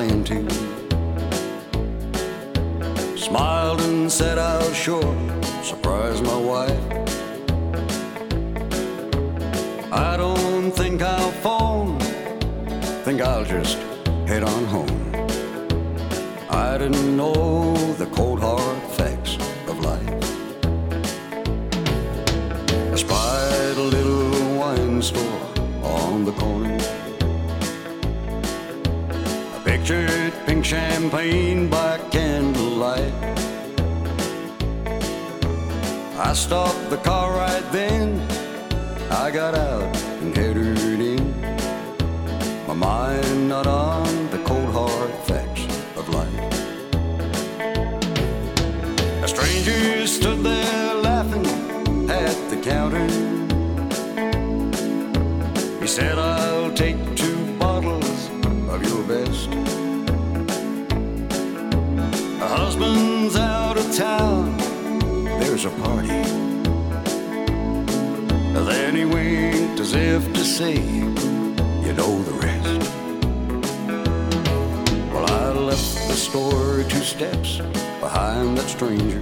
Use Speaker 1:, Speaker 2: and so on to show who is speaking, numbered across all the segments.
Speaker 1: into. Smiled and said I'll sure surprise my wife. I don't think I'll phone, think I'll just head on home. I didn't know the cold hard facts of life. I spied a little wine store on the corner. I pictured pink champagne by candlelight. I stopped the car right then. I got out and headed in, my mind not on the cold hard facts of life. A stranger stood there laughing at the counter. He said, I'll take 2 bottles of your best. A husband's out of town, there's a party. Then he winked as if to say, you know the rest. Well, I left the store 2 steps behind that stranger,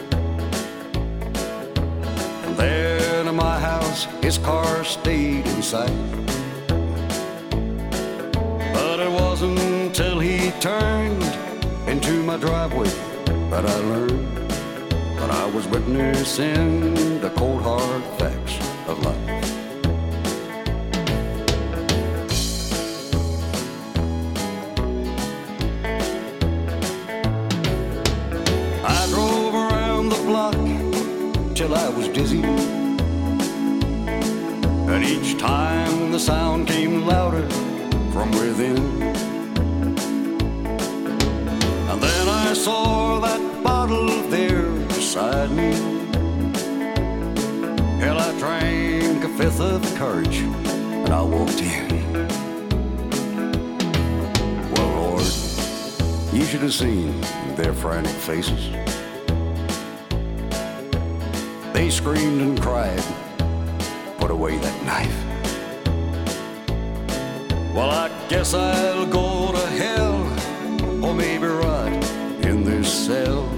Speaker 1: and there to my house his car stayed in sight. But it wasn't until he turned into my driveway that I learned that I was witnessing the cold hard facts of life. I drove around the block till I was dizzy, and each time the sound came louder from within. And then I saw that bottle there beside me. Hell, I drank a 5th of courage and I walked in. Well, Lord, you should have seen their frantic faces. They screamed and cried, put away that knife. Well, I guess I'll go to hell, or maybe rot in this cell.